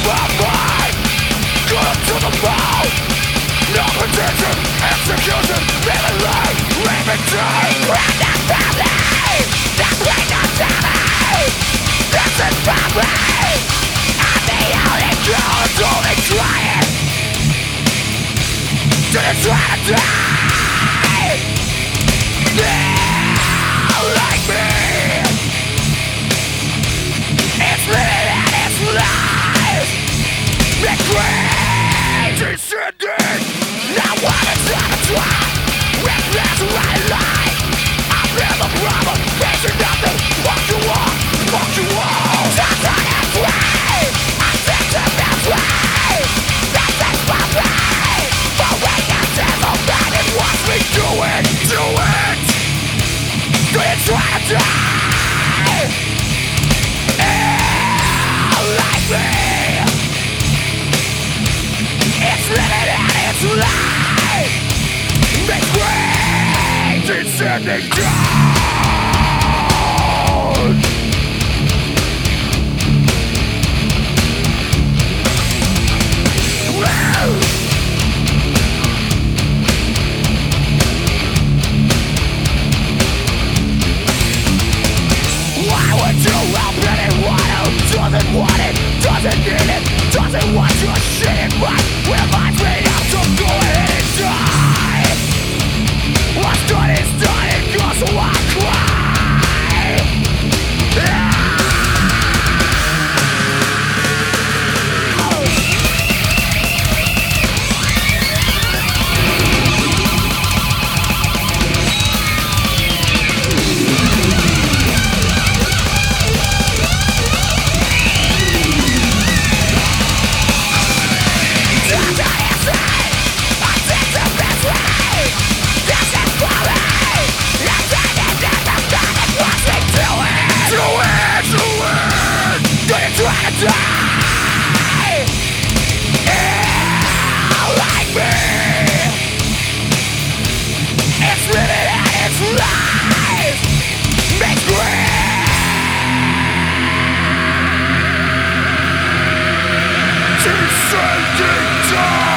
my mind. Cut up to the bone. No pretension, execution, living life, living time. We're not family. That's way not family. This is family. I'm the only girl who's only trying to try to die. Yeah, like me. It's living and it's life. It's crazy sending. Now what is on the track? With this right life. I'm in the problem, facing nothing. What you want, what you want. Something is free. I think that that's right. This is my way. But when you devil man, it wants me do it. Do you try to die? Like me. It's living and it's life. It's great. It's sending down. Well. Why would you help anyone who doesn't want it, doesn't need it, doesn't want your shit right? Reminds me of to go ahead and die. What's done is done, it goes so I cry. Die! Yeah, like me. It's living and it's life. Makes great. Descending down.